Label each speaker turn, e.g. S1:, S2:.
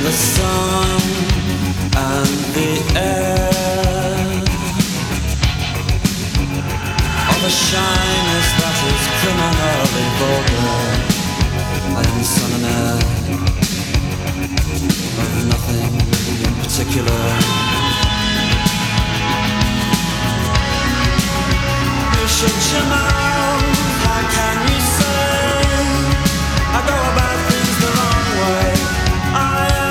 S1: the sun and the air, of a shyness that is criminally vulgar. I am son and heir of nothing in particular. You should